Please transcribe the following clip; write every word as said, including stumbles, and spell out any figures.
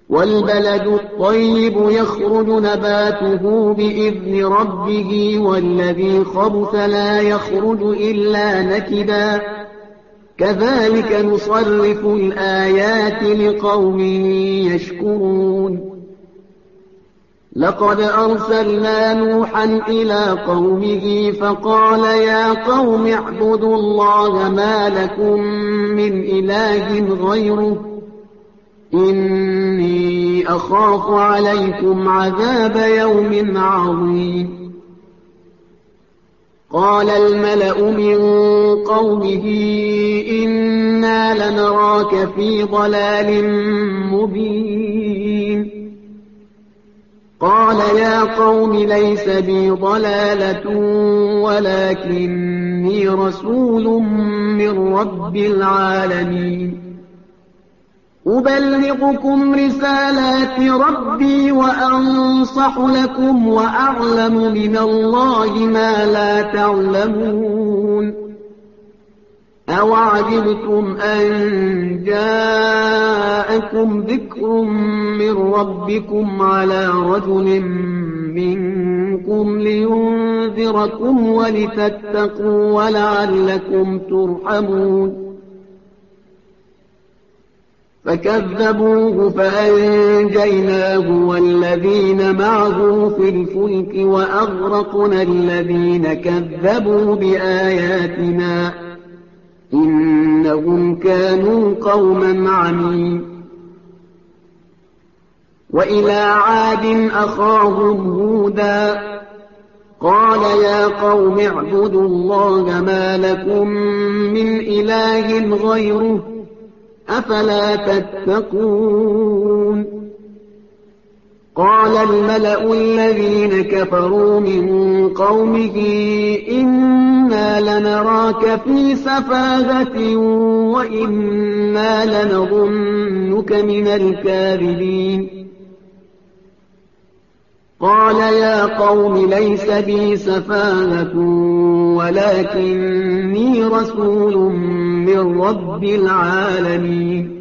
والبلد الطيب يخرج نباته بإذن ربه والذي خبث لا يخرج إلا نكدا كذلك نصرف الآيات لقوم يشكرون لقد أرسلنا نوحا إلى قومه فقال يا قوم اعبدوا الله ما لكم من إله غيره إني أخاف عليكم عذاب يوم عظيم قال الملأ من قومه إنا لنراك في ضلال مبين قال يا قوم ليس بي ضلالة ولكني رسول من رب العالمين أبلغكم رسالات ربي وأنصح لكم وأعلم من الله ما لا تعلمون أوعجبتم أن جاءكم ذكر من ربكم على رجل منكم لينذركم ولتتقوا ولعلكم ترحمون فكذبوه فأنجيناه والذين معه في الفلك وأغرقنا الذين كذبوا بآياتنا إنهم كانوا قوما عمين وإلى عاد أخاهم هودا قال يا قوم اعبدوا الله ما لكم من إله غيره أفلا تتقون قال الملأ الذين كفروا من قومه إنا لنراك في سفاهة وإنا لنظنك من الكاذبين قال يا قوم ليس بي سفاهة ولكني رسول من رب العالمين